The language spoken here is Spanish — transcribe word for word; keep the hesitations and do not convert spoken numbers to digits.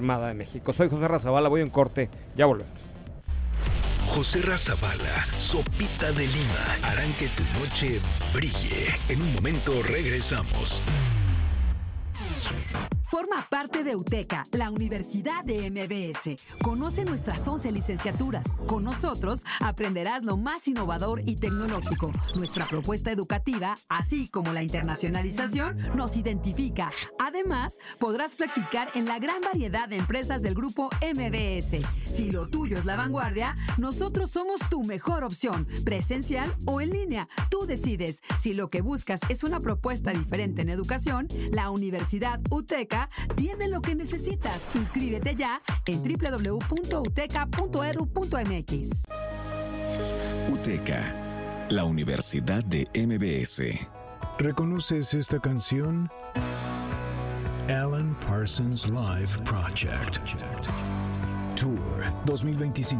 Armada de México. Soy José Razabala, voy en corte, ya volvemos. José Razabala, Sopita de Lima, harán que tu noche brille. En un momento regresamos. Forma parte de UTECA, la Universidad de M B S. Conoce nuestras once licenciaturas. Con nosotros aprenderás lo más innovador y tecnológico. Nuestra propuesta educativa, así como la internacionalización, nos identifica. Además, podrás practicar en la gran variedad de empresas del grupo M B S. Si lo tuyo es la vanguardia, nosotros somos tu mejor opción, presencial o en línea. Tú decides. Si lo que buscas es una propuesta diferente en educación, la Universidad UTECA tiene lo que necesitas. Inscríbete ya en doble u doble u doble u punto uteca punto edu punto m x. UTECA, la Universidad de M B S. ¿Reconoces esta canción? Alan Parsons Live Project Tour dos mil veinticinco.